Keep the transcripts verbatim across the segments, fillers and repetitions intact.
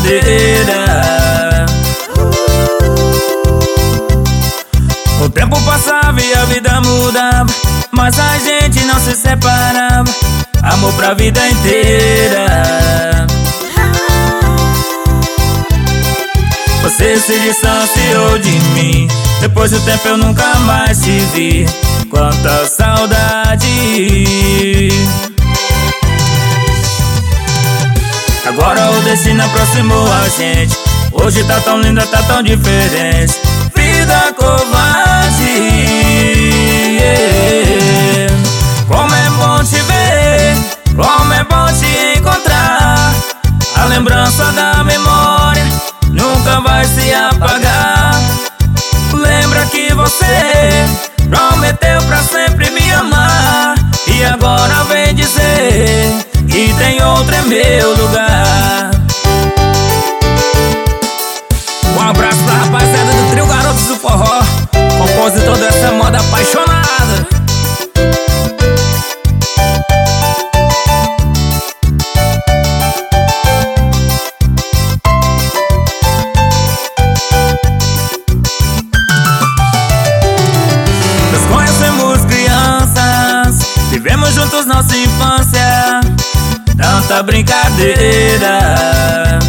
brincadeira. O tempo passava e a vida mudava, mas a gente não se separava. Amor pra vida inteira. Você se distanciou de mim, depois do tempo eu nunca mais te vi. Quanta saudade. Agora o destino aproximou a gente, hoje tá tão linda, tá tão diferente. Vida covarde, yeah. Como é bom te ver, como é bom te encontrar. A lembrança da memória nunca vai se apagar. Lembra que você prometeu pra sempre me amar, e agora vem dizer que tem outro em meu lugar. Um abraço da rapaziada do trio Garotos do Forró, compositor dessa moda apaixonada. Nós conhecemos crianças, vivemos juntos nossa infância, tanta brincadeira.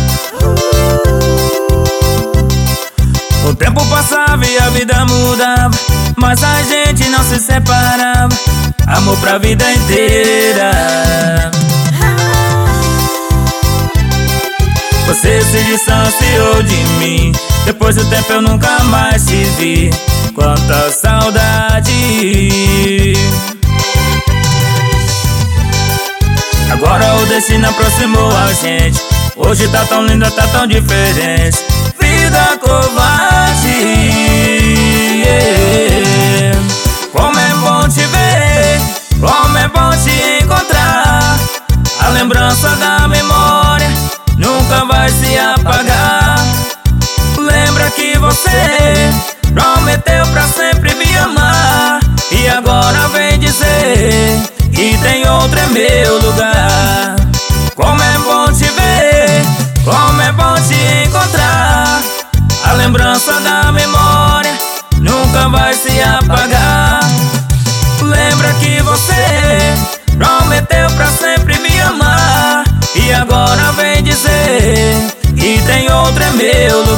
O tempo passava e a vida mudava, mas a gente não se separava. Amor pra vida inteira. Você se distanciou de mim, depois do tempo eu nunca mais te vi. Quanta saudade. Agora o destino aproximou a gente, hoje tá tão linda, tá tão diferente. Vida covarde, yeah. Como é bom te ver, como é bom te encontrar. A lembrança da memória nunca vai se apagar. Lembra que você prometeu pra sempre me amar, e agora vem dizer que tem outro em meu lugar. Como é bom te ver, como é bom te encontrar. A lembrança da memória nunca vai se apagar. Lembra que você prometeu pra sempre me amar, e agora vem dizer que tem outro em meu lugar.